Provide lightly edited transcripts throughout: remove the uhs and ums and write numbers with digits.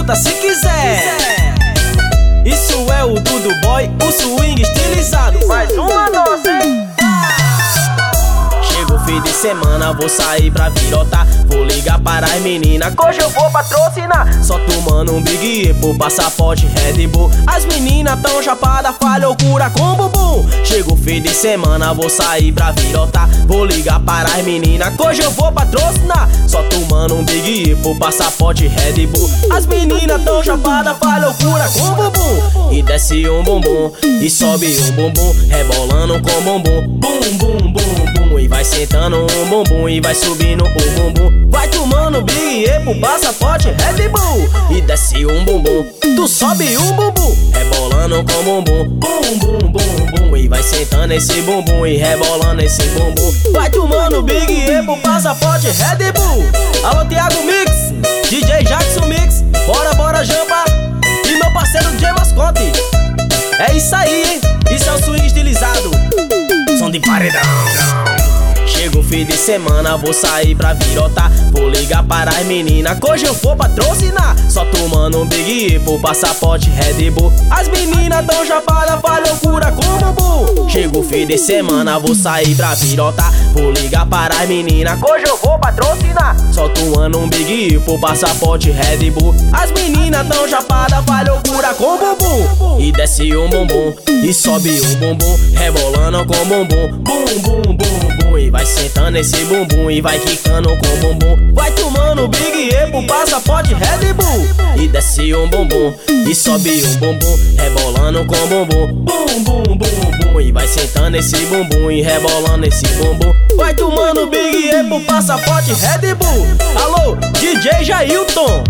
canta se quiser. Isso é o Dudu Boy, o swing estilizado. Mais uma dose, hein? Chega o fim de semana, vou sair pra virotar. Vou ligar para as meninas, que hoje eu vou patrocinar. Só tomando um Big E por passaporte Red Bull. As meninas tão chapadas, faz loucura com bumbum. Chega o fim de semana, vou sair pra virotar. Vou ligar para as meninas, que hoje eu vou patrocinar. Só tomando um Big E por passaporte Red Bull. As meninas tão chapadas, faz loucura com bumbum. E desce um bumbum, e sobe um bumbum, rebolando com bumbum. Bum, bum, bum, bum. E vai sentando um bumbum, e vai subindo o bumbum. Vai tomando Big E pro passaporte Red Bull. E desce um bumbum, tu sobe um bumbum, rebolando com bumbum. Bum, bum, bum, bum. E vai sentando esse bumbum e rebolando esse bumbum. Vai tomando Big E pro passaporte Red Bull. Alô Thiago Mix, DJ Jackson Mix, bora, bora jampa. E meu parceiro DJ Mascote. É isso aí, hein? Isso é o swing estilizado. Som de paredão. Chega o fim de semana, vou sair pra virotar. Vou ligar para as meninas, que hoje eu vou patrocinar. Só tomando um Big E por passaporte Red Bull. As meninas tão chapadas, faz loucura com bumbum. Chega o fim de semana, vou sair pra virotar. Vou ligar para as meninas, que hoje eu vou patrocinar. Só tomando um Big E por passaporte Red Bull. As meninas tão chapadas, faz loucura com bumbum. E desce um bumbum, e sobe um bumbum, rebolando com bumbum. Bum, bum, bum, bum. E vai sentando esse bumbum e vai quicando com bumbum. Vai tomando Big E pro passaporte Red Bull. E desce um bumbum, e sobe um bumbum, rebolando com bumbum. Bum, bum, bum, bum. E vai sentando esse bumbum e rebolando esse bumbum. Vai tomando Big E pro passaporte Red Bull. Alô, DJ Jailton,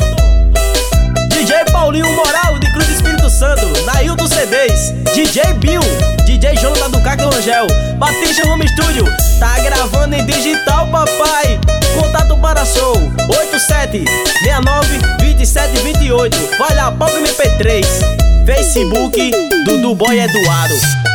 DJ Paulinho Moral de Cruz do Espírito Santo, Nailton CDs, DJ Bill, DJ Jonathan do Caco Rangel, Batista Home Studio, tá gravando em digital, papai. Contato para show 87692728. Vai lá, Palco MP3, Facebook Dudu Boy Eduardo.